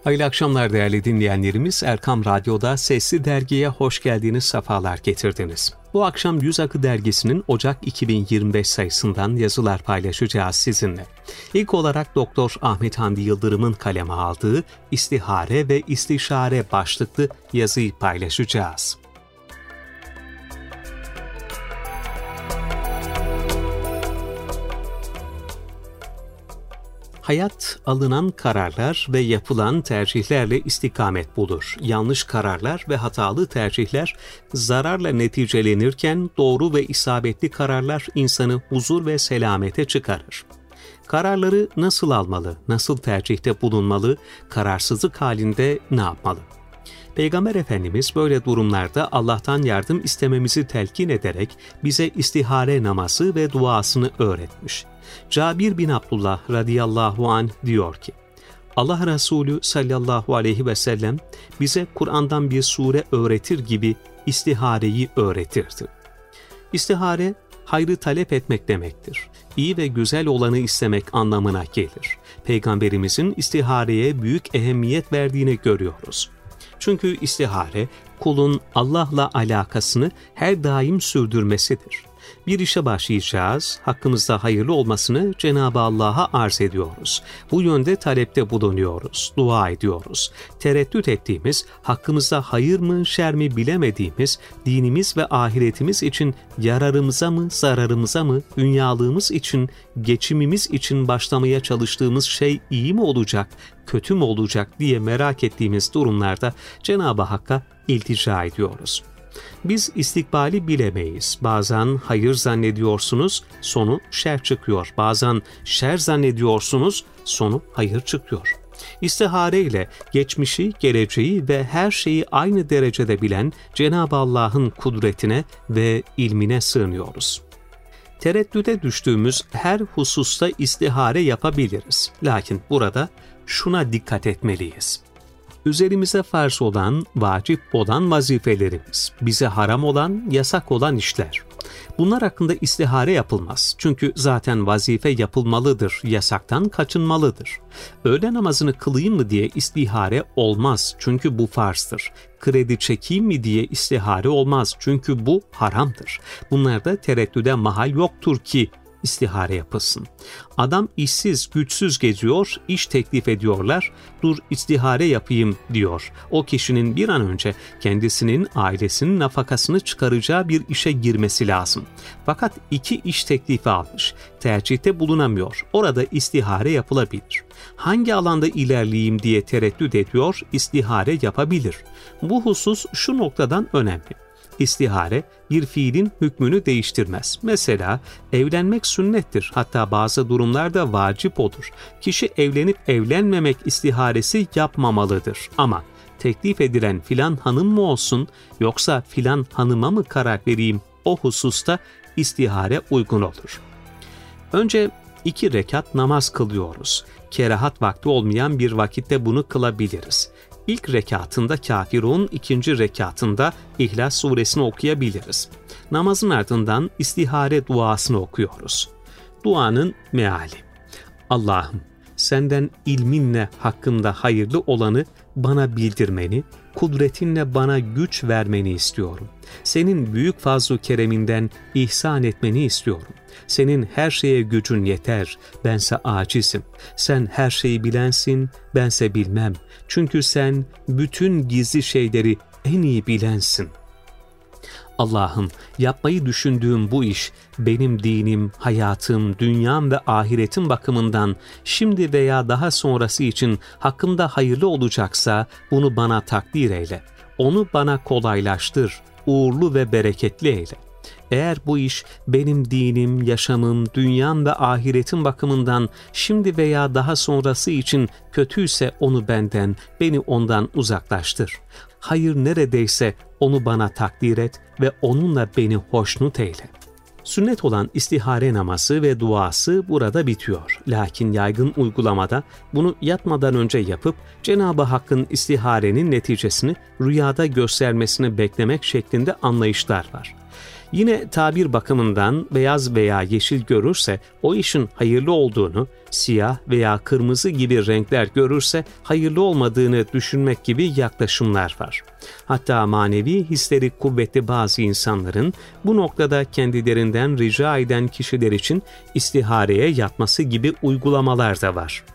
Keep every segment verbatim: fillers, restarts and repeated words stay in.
Hayırlı akşamlar değerli dinleyenlerimiz. Erkam Radyo'da Sesli Dergi'ye hoş geldiniz, sefalar getirdiniz. Bu akşam Yüz Akı Dergisi'nin Ocak iki bin yirmi beş sayısından yazılar paylaşacağız sizinle. İlk olarak Doktor Ahmet Hamdi Yıldırım'ın kaleme aldığı İstihare ve İstişare başlıklı yazıyı paylaşacağız. Hayat, alınan kararlar ve yapılan tercihlerle istikamet bulur. Yanlış kararlar ve hatalı tercihler zararla neticelenirken doğru ve isabetli kararlar insanı huzur ve selamete çıkarır. Kararları nasıl almalı, nasıl tercihte bulunmalı, kararsızlık halinde ne yapmalı? Peygamber Efendimiz böyle durumlarda Allah'tan yardım istememizi telkin ederek bize istihare namazı ve duasını öğretmiş. Cabir bin Abdullah radıyallahu anh diyor ki, Allah Resulü sallallahu aleyhi ve sellem bize Kur'an'dan bir sure öğretir gibi istihareyi öğretirdi. İstihare, hayrı talep etmek demektir. İyi ve güzel olanı istemek anlamına gelir. Peygamberimizin istihareye büyük ehemmiyet verdiğini görüyoruz. Çünkü istihare, kulun Allah'la alakasını her daim sürdürmesidir. Bir işe başlayacağız, hakkımızda hayırlı olmasını Cenab-ı Allah'a arz ediyoruz. Bu yönde talepte bulunuyoruz, dua ediyoruz. Tereddüt ettiğimiz, hakkımızda hayır mı, şer mi bilemediğimiz, dinimiz ve ahiretimiz için yararımıza mı, zararımıza mı, dünyalığımız için, geçimimiz için başlamaya çalıştığımız şey iyi mi olacak, kötü mü olacak diye merak ettiğimiz durumlarda Cenab-ı Hakk'a iltica ediyoruz. Biz istikbali bilemeyiz. Bazen hayır zannediyorsunuz, sonu şer çıkıyor. Bazen şer zannediyorsunuz, sonu hayır çıkıyor. İstihare ile geçmişi, geleceği ve her şeyi aynı derecede bilen Cenab-ı Allah'ın kudretine ve ilmine sığınıyoruz. Tereddüde düştüğümüz her hususta istihare yapabiliriz. Lakin burada şuna dikkat etmeliyiz. Üzerimize farz olan, vacip olan vazifelerimiz, bize haram olan, yasak olan işler. Bunlar hakkında istihare yapılmaz. Çünkü zaten vazife yapılmalıdır, yasaktan kaçınmalıdır. Öğle namazını kılayım mı diye istihare olmaz. Çünkü bu farzdır. Kredi çekeyim mi diye istihare olmaz. Çünkü bu haramdır. Bunlarda tereddüde mahal yoktur ki istihare yapılsın. Adam işsiz, güçsüz geziyor, iş teklif ediyorlar, dur istihare yapayım diyor. O kişinin bir an önce kendisinin, ailesinin nafakasını çıkaracağı bir işe girmesi lazım. Fakat iki iş teklifi almış, tercihte bulunamıyor. Orada istihare yapılabilir. Hangi alanda ilerleyeyim diye tereddüt ediyor, istihare yapabilir. Bu husus şu noktadan önemli. İstihare bir fiilin hükmünü değiştirmez. Mesela evlenmek sünnettir. Hatta bazı durumlarda vacip olur. Kişi evlenip evlenmemek istiharesi yapmamalıdır. Ama teklif edilen filan hanım mı olsun yoksa filan hanıma mı karar vereyim, o hususta istihare uygun olur. Önce iki rekat namaz kılıyoruz. Kerahat vakti olmayan bir vakitte bunu kılabiliriz. İlk rekatında Kafirun, ikinci rekatında İhlas suresini okuyabiliriz. Namazın ardından istihare duasını okuyoruz. Duanın meali: Allah'ım, senden ilminle hakkımda hayırlı olanı bana bildirmeni, kudretinle bana güç vermeni istiyorum. Senin büyük fazl-ı kereminden ihsan etmeni istiyorum. Senin her şeye gücün yeter, bense acizim. Sen her şeyi bilensin, bense bilmem. Çünkü sen bütün gizli şeyleri en iyi bilensin. Allah'ım, yapmayı düşündüğüm bu iş benim dinim, hayatım, dünyam ve ahiretim bakımından şimdi veya daha sonrası için hakkımda hayırlı olacaksa bunu bana takdir eyle. Onu bana kolaylaştır, uğurlu ve bereketli eyle. Eğer bu iş benim dinim, yaşamım, dünyam ve ahiretim bakımından şimdi veya daha sonrası için kötüyse onu benden, beni ondan uzaklaştır. Hayır neredeyse onu bana takdir et ve onunla beni hoşnut eyle. Sünnet olan istihare namazı ve duası burada bitiyor. Lakin yaygın uygulamada bunu yatmadan önce yapıp Cenab-ı Hakk'ın istiharenin neticesini rüyada göstermesini beklemek şeklinde anlayışlar var. Yine tabir bakımından beyaz veya yeşil görürse o işin hayırlı olduğunu, siyah veya kırmızı gibi renkler görürse hayırlı olmadığını düşünmek gibi yaklaşımlar var. Hatta manevi hisleri kuvvetli bazı insanların bu noktada kendilerinden rica eden kişiler için istihareye yatması gibi uygulamalar da var.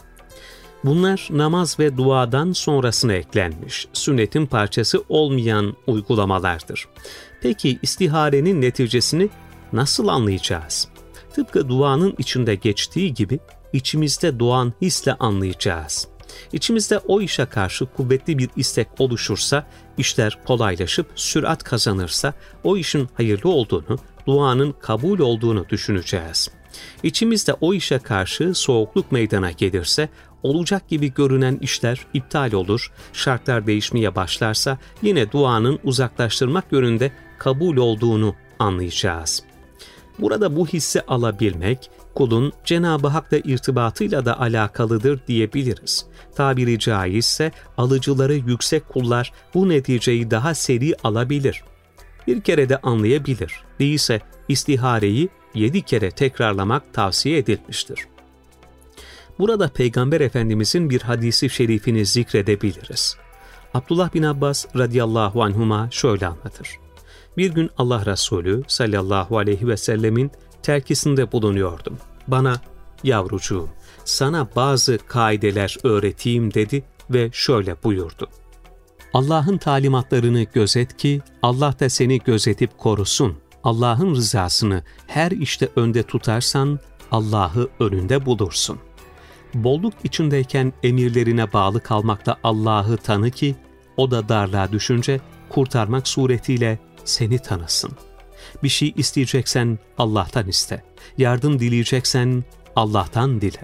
Bunlar namaz ve duadan sonrasına eklenmiş, sünnetin parçası olmayan uygulamalardır. Peki istiharenin neticesini nasıl anlayacağız? Tıpkı duanın içinde geçtiği gibi içimizde doğan hisle anlayacağız. İçimizde o işe karşı kuvvetli bir istek oluşursa, işler kolaylaşıp sürat kazanırsa o işin hayırlı olduğunu, duanın kabul olduğunu düşüneceğiz. İçimizde o işe karşı soğukluk meydana gelirse, olacak gibi görünen işler iptal olur, şartlar değişmeye başlarsa yine duanın uzaklaştırmak yönünde kabul olduğunu anlayacağız. Burada bu hissi alabilmek, kulun Cenab-ı Hak'la irtibatıyla da alakalıdır diyebiliriz. Tabiri caizse alıcıları yüksek kullar bu neticeyi daha seri alabilir. Bir kere de anlayabilir. Değilse istihareyi yedi kere tekrarlamak tavsiye edilmiştir. Burada Peygamber Efendimizin bir hadisi şerifini zikredebiliriz. Abdullah bin Abbas radıyallahu anhuma şöyle anlatır. Bir gün Allah Resulü sallallahu aleyhi ve sellemin terkisinde bulunuyordum. Bana, yavrucuğum, sana bazı kaideler öğreteyim dedi ve şöyle buyurdu. Allah'ın talimatlarını gözet ki Allah da seni gözetip korusun. Allah'ın rızasını her işte önde tutarsan Allah'ı önünde bulursun. Bolluk içindeyken emirlerine bağlı kalmakla Allah'ı tanı ki o da darlığa düşünce kurtarmak suretiyle seni tanısın. Bir şey isteyeceksen Allah'tan iste. Yardım dileyeceksen Allah'tan dile.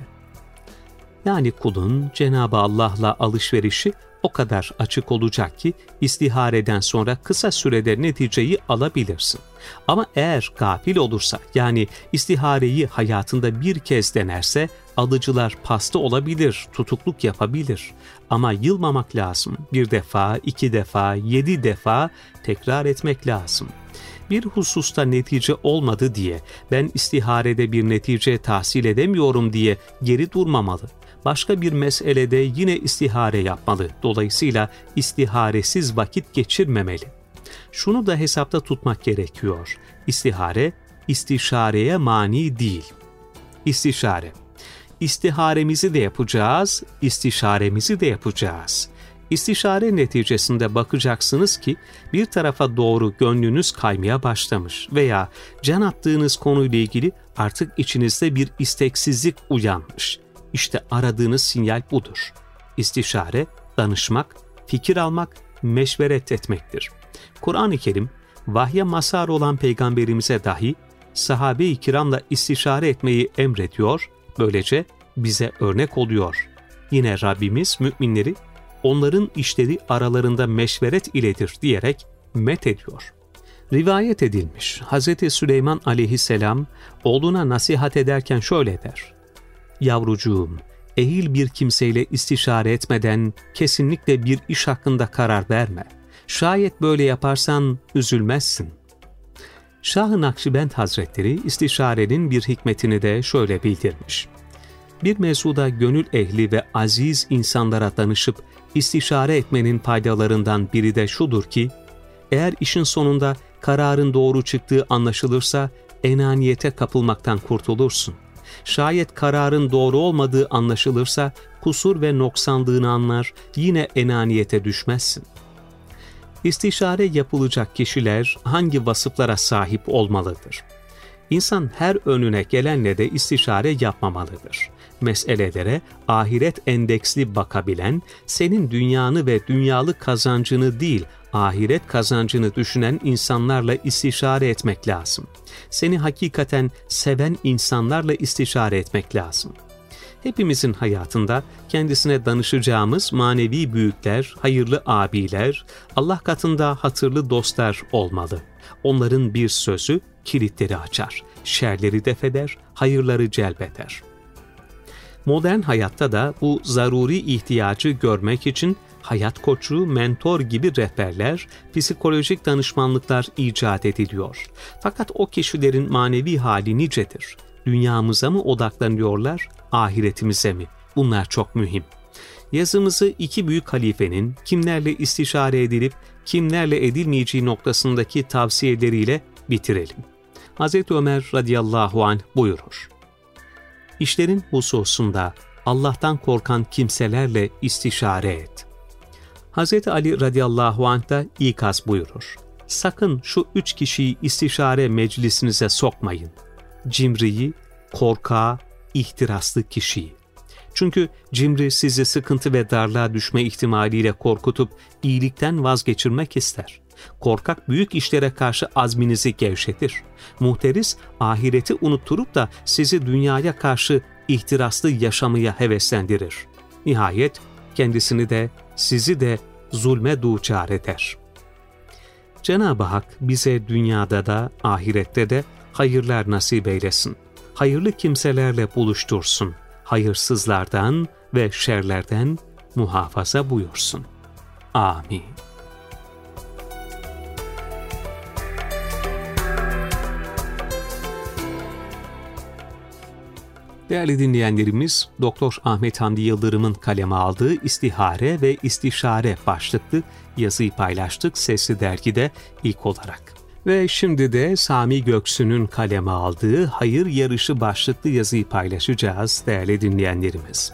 Yani kulun Cenab-ı Allah'la alışverişi o kadar açık olacak ki istihareden sonra kısa sürede neticeyi alabilirsin. Ama eğer gafil olursa, yani istihareyi hayatında bir kez denerse alıcılar pasta olabilir, tutukluk yapabilir. Ama yılmamak lazım. Bir defa, iki defa, yedi defa tekrar etmek lazım. Bir hususta netice olmadı diye, ben istiharede bir netice tahsil edemiyorum diye geri durmamalı. Başka bir meselede yine istihare yapmalı. Dolayısıyla istiharesiz vakit geçirmemeli. Şunu da hesapta tutmak gerekiyor. İstihare, istişareye mani değil. İstişare. İstiharemizi de yapacağız, istişaremizi de yapacağız. İstişare neticesinde bakacaksınız ki bir tarafa doğru gönlünüz kaymaya başlamış veya can attığınız konuyla ilgili artık içinizde bir isteksizlik uyanmış. İşte aradığınız sinyal budur. İstişare, danışmak, fikir almak, meşveret etmektir. Kur'an-ı Kerim, vahye mazhar olan peygamberimize dahi sahabe-i kiramla istişare etmeyi emrediyor, böylece bize örnek oluyor. Yine Rabbimiz müminleri, onların işleri aralarında meşveret iledir diyerek met ediyor. Rivayet edilmiş, Hazreti Süleyman aleyhisselam oğluna nasihat ederken şöyle der. Yavrucuğum, ehil bir kimseyle istişare etmeden kesinlikle bir iş hakkında karar verme. Şayet böyle yaparsan üzülmezsin. Şah-ı Nakşibend Hazretleri istişarenin bir hikmetini de şöyle bildirmiş. Bir mevzuda gönül ehli ve aziz insanlara danışıp istişare etmenin faydalarından biri de şudur ki, eğer işin sonunda kararın doğru çıktığı anlaşılırsa enaniyete kapılmaktan kurtulursun. Şayet kararın doğru olmadığı anlaşılırsa kusur ve noksanlığını anlar, yine enaniyete düşmezsin. İstişare yapılacak kişiler hangi vasıflara sahip olmalıdır? İnsan her önüne gelenle de istişare yapmamalıdır. Meselelere ahiret endeksli bakabilen, senin dünyanı ve dünyalık kazancını değil, ahiret kazancını düşünen insanlarla istişare etmek lazım. Seni hakikaten seven insanlarla istişare etmek lazım. Hepimizin hayatında kendisine danışacağımız manevi büyükler, hayırlı abiler, Allah katında hatırlı dostlar olmalı. Onların bir sözü kilitleri açar, şerleri defeder, hayırları celbeder. Modern hayatta da bu zaruri ihtiyacı görmek için Hayat koçu, mentor gibi rehberler, psikolojik danışmanlıklar icat ediliyor. Fakat o kişilerin manevi hali nicedir? Dünyamıza mı odaklanıyorlar, ahiretimize mi? Bunlar çok mühim. Yazımızı iki büyük halifenin kimlerle istişare edilip kimlerle edilmeyeceği noktasındaki tavsiyeleriyle bitirelim. Hazreti Ömer radıyallahu anh buyurur: İşlerin hususunda Allah'tan korkan kimselerle istişare et. Hazreti Ali radıyallahu anh da ikaz buyurur: Sakın şu üç kişiyi istişare meclisinize sokmayın. Cimriyi, korkağı, ihtiraslı kişiyi. Çünkü cimri sizi sıkıntı ve darlığa düşme ihtimaliyle korkutup iyilikten vazgeçirmek ister. Korkak büyük işlere karşı azminizi gevşetir. Muhteris ahireti unutturup da sizi dünyaya karşı ihtiraslı yaşamaya heveslendirir. Nihayet kendisini de sizi de zulme duçar eder. Cenab-ı Hak bize dünyada da ahirette de hayırlar nasip eylesin. Hayırlı kimselerle buluştursun. Hayırsızlardan ve şerlerden muhafaza buyursun. Amin. Değerli dinleyenlerimiz, Doktor Ahmet Hamdi Yıldırım'ın kaleme aldığı İstihare ve İstişare başlıklı yazıyı paylaştık Sesli Dergi'de ilk olarak. Ve şimdi de Sami Göksu'nun kaleme aldığı Hayır Yarışı başlıklı yazıyı paylaşacağız değerli dinleyenlerimiz.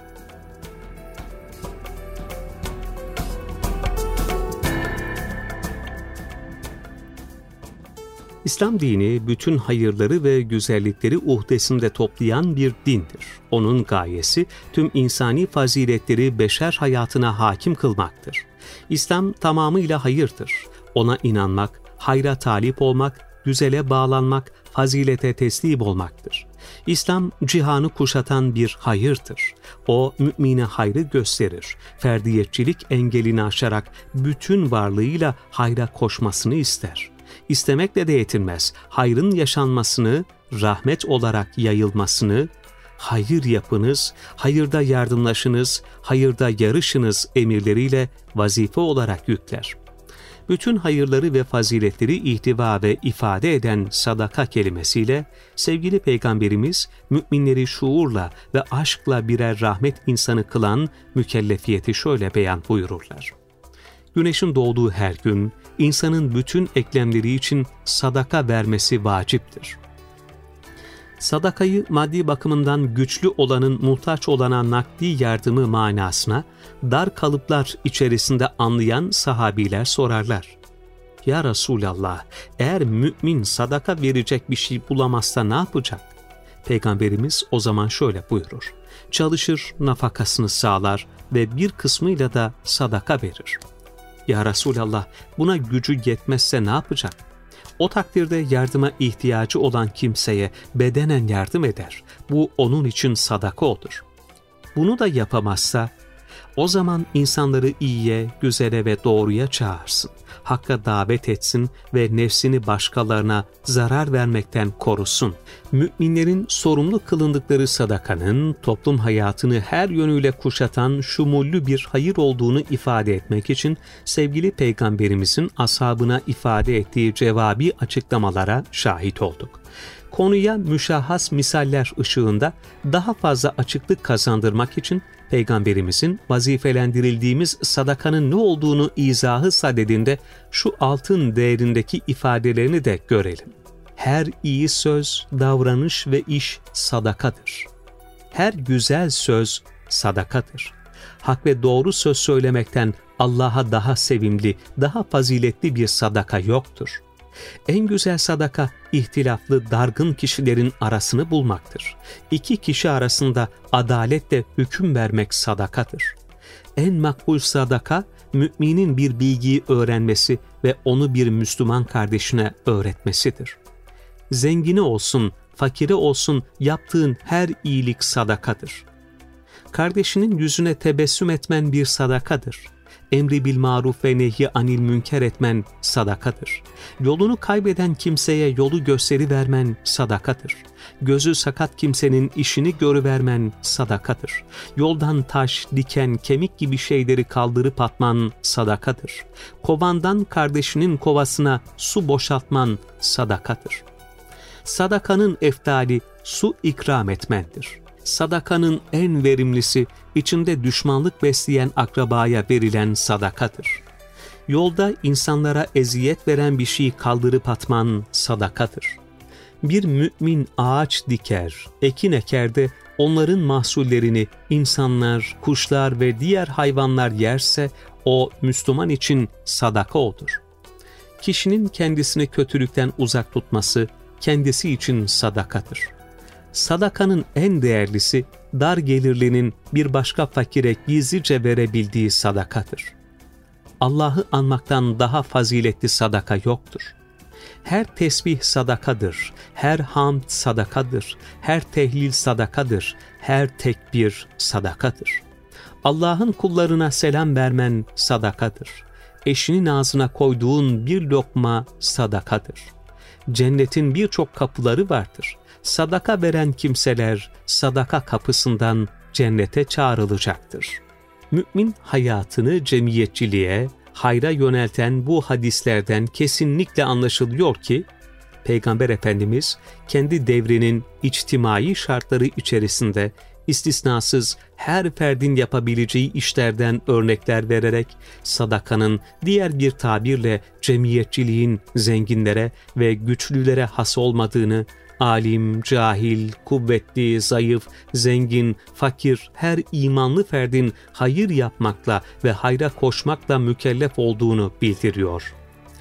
İslam dini bütün hayırları ve güzellikleri uhdesinde toplayan bir dindir. Onun gayesi tüm insani faziletleri beşer hayatına hakim kılmaktır. İslam tamamıyla hayırdır. Ona inanmak, hayra talip olmak, güzele bağlanmak, fazilete teslim olmaktır. İslam cihanı kuşatan bir hayırdır. O mümine hayrı gösterir. Ferdiyetçilik engelini aşarak bütün varlığıyla hayra koşmasını ister. İstemekle de yetinmez. Hayrın yaşanmasını, rahmet olarak yayılmasını, hayır yapınız, hayırda yardımlaşınız, hayırda yarışınız emirleriyle vazife olarak yükler. Bütün hayırları ve faziletleri ihtiva ve ifade eden sadaka kelimesiyle sevgili Peygamberimiz müminleri şuurla ve aşkla birer rahmet insanı kılan mükellefiyeti şöyle beyan buyururlar. Güneşin doğduğu her gün insanın bütün eklemleri için sadaka vermesi vaciptir. Sadakayı maddi bakımından güçlü olanın muhtaç olana nakdi yardımı manasına dar kalıplar içerisinde anlayan sahabiler sorarlar. Ya Resulallah, eğer mümin sadaka verecek bir şey bulamazsa ne yapacak? Peygamberimiz o zaman şöyle buyurur. Çalışır, nafakasını sağlar ve bir kısmıyla da sadaka verir. Ya Resulallah, buna gücü yetmezse ne yapacak? O takdirde yardıma ihtiyacı olan kimseye bedenen yardım eder. Bu onun için sadaka olur. Bunu da yapamazsa, o zaman insanları iyiye, güzele ve doğruya çağırsın. Hakka davet etsin ve nefsini başkalarına zarar vermekten korusun. Müminlerin sorumlu kılındıkları sadakanın toplum hayatını her yönüyle kuşatan şumullü bir hayır olduğunu ifade etmek için sevgili Peygamberimizin ashabına ifade ettiği cevabi açıklamalara şahit olduk. Konuya müşahhas misaller ışığında daha fazla açıklık kazandırmak için Peygamberimizin vazifelendirildiğimiz sadakanın ne olduğunu izahı sadedinde şu altın değerindeki ifadelerini de görelim. Her iyi söz, davranış ve iş sadakadır. Her güzel söz sadakadır. Hak ve doğru söz söylemekten Allah'a daha sevimli, daha faziletli bir sadaka yoktur. En güzel sadaka, ihtilaflı, dargın kişilerin arasını bulmaktır. İki kişi arasında adaletle hüküm vermek sadakadır. En makbul sadaka, müminin bir bilgiyi öğrenmesi ve onu bir Müslüman kardeşine öğretmesidir. Zengini olsun, fakiri olsun yaptığın her iyilik sadakadır. Kardeşinin yüzüne tebessüm etmen bir sadakadır. emri bil maruf ve nehy anil münker etmen sadakadır. Yolunu kaybeden kimseye yolu gösterivermen sadakadır. Gözü sakat kimsenin işini görüvermen sadakadır. Yoldan taş, diken, kemik gibi şeyleri kaldırıp atman sadakadır. Kovandan kardeşinin kovasına su boşaltman sadakadır. Sadakanın eftali su ikram etmendir. Sadakanın en verimlisi içinde düşmanlık besleyen akrabaya verilen sadakadır. Yolda insanlara eziyet veren bir şeyi kaldırıp atman sadakadır. Bir mümin ağaç diker, ekin eker de onların mahsullerini insanlar, kuşlar ve diğer hayvanlar yerse o Müslüman için sadaka olur. Kişinin kendisini kötülükten uzak tutması kendisi için sadakadır. Sadakanın en değerlisi dar gelirlinin bir başka fakire gizlice verebildiği sadakadır. Allah'ı anmaktan daha faziletli sadaka yoktur. Her tesbih sadakadır, her hamd sadakadır, her tehlil sadakadır, her tekbir sadakadır. Allah'ın kullarına selam vermen sadakadır. Eşinin ağzına koyduğun bir lokma sadakadır. Cennetin birçok kapıları vardır. Sadaka veren kimseler sadaka kapısından cennete çağrılacaktır. Mümin hayatını cemiyetçiliğe, hayra yönelten bu hadislerden kesinlikle anlaşılıyor ki, Peygamber Efendimiz kendi devrinin içtimai şartları içerisinde istisnasız her ferdin yapabileceği işlerden örnekler vererek sadakanın diğer bir tabirle cemiyetçiliğin zenginlere ve güçlülere has olmadığını, alim, cahil, kuvvetli, zayıf, zengin, fakir her imanlı ferdin hayır yapmakla ve hayra koşmakla mükellef olduğunu bildiriyor.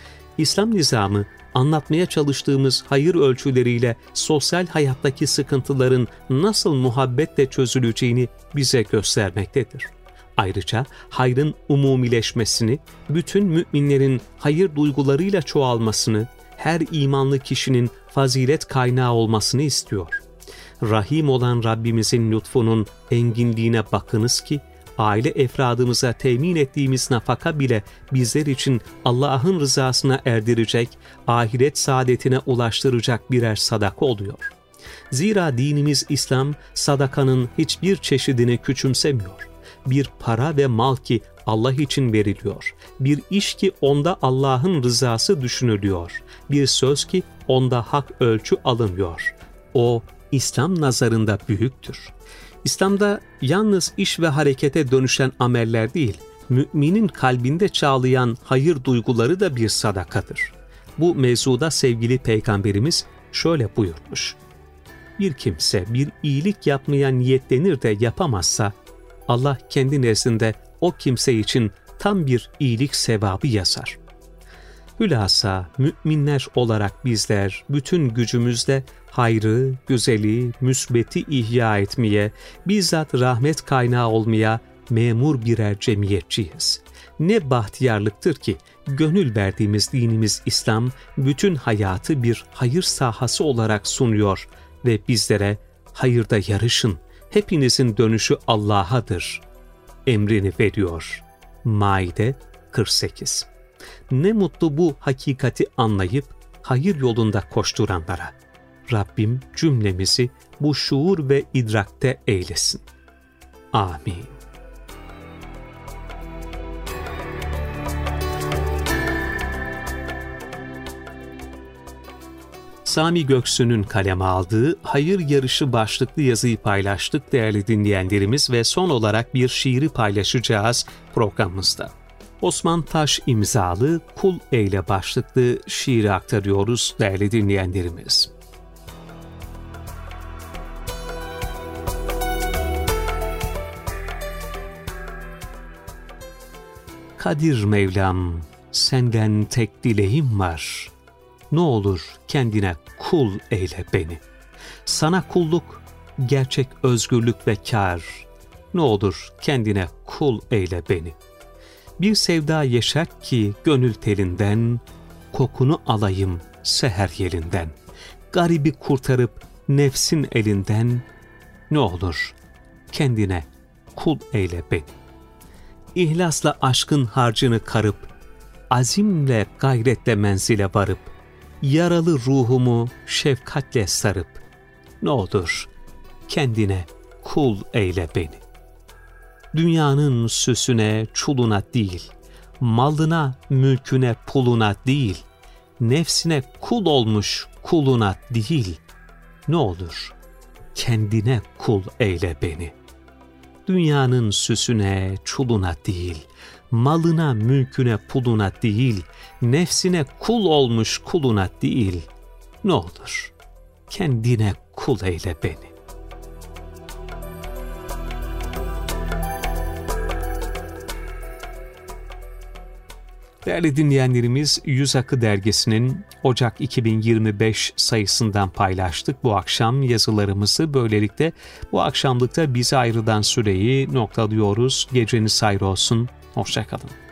İslam nizamı anlatmaya çalıştığımız hayır ölçüleriyle sosyal hayattaki sıkıntıların nasıl muhabbetle çözüleceğini bize göstermektedir. Ayrıca hayrın umumileşmesini, bütün müminlerin hayır duygularıyla çoğalmasını, her imanlı kişinin fazilet kaynağı olmasını istiyor. Rahim olan Rabbimizin lütfunun enginliğine bakınız ki, aile efradımıza temin ettiğimiz nafaka bile bizler için Allah'ın rızasına erdirecek, ahiret saadetine ulaştıracak birer sadaka oluyor. Zira dinimiz İslam, sadakanın hiçbir çeşidini küçümsemiyor. Bir para ve mal ki Allah için veriliyor. Bir iş ki onda Allah'ın rızası düşünülüyor. Bir söz ki onda hak ölçü alınıyor. O, İslam nazarında büyüktür. İslam'da yalnız iş ve harekete dönüşen ameller değil, müminin kalbinde çağlayan hayır duyguları da bir sadakadır. Bu mevzuda sevgili Peygamberimiz şöyle buyurmuş: bir kimse bir iyilik yapmaya niyetlenir de yapamazsa, Allah kendi nezdinde o kimse için tam bir iyilik sevabı yazar. Hülasa müminler olarak bizler bütün gücümüzle hayrı, güzeli, müsbeti ihya etmeye, bizzat rahmet kaynağı olmaya memur birer cemiyetçiyiz. Ne bahtiyarlıktır ki gönül verdiğimiz dinimiz İslam bütün hayatı bir hayır sahası olarak sunuyor ve bizlere hayırda yarışın, hepinizin dönüşü Allah'adır emrini veriyor. Maide kırk sekiz. Ne mutlu bu hakikati anlayıp hayır yolunda koşturanlara. Rabbim cümlemizi bu şuur ve idrakte eylesin. Amin. Sami Göksu'nun kaleme aldığı Hayır Yarışı başlıklı yazıyı paylaştık değerli dinleyenlerimiz ve son olarak bir şiiri paylaşacağız programımızda. Osman Taş imzalı Kul Eyle başlıklı şiiri aktarıyoruz değerli dinleyenlerimiz. Kadir Mevlam, senden tek dileğim var. Ne olur kendine kul eyle beni. Sana kulluk, gerçek özgürlük ve kâr. Ne olur kendine kul eyle beni. Bir sevda yeşert ki gönül telinden, kokunu alayım seher yelinden. Garibi kurtarıp nefsin elinden, ne olur kendine kul eyle beni. İhlasla aşkın harcını karıp, azimle gayretle menzile varıp, yaralı ruhumu şefkatle sarıp, ne olur kendine kul eyle beni. Dünyanın süsüne, çuluna değil, malına, mülküne, puluna değil, nefsine kul olmuş kuluna değil, ne olur kendine kul eyle beni. Dünyanın süsüne, çuluna değil, malına, mülküne, puluna değil, nefsine kul olmuş kuluna değil, ne olur kendine kul eyle beni. Değerli dinleyenlerimiz, Yüz Akı Dergisi'nin Ocak iki bin yirmi beş sayısından paylaştık bu akşam yazılarımızı. Böylelikle bu akşamlıkta bize ayrılan süreyi noktalıyoruz. Geceniz hayır olsun. Hoşça kalın.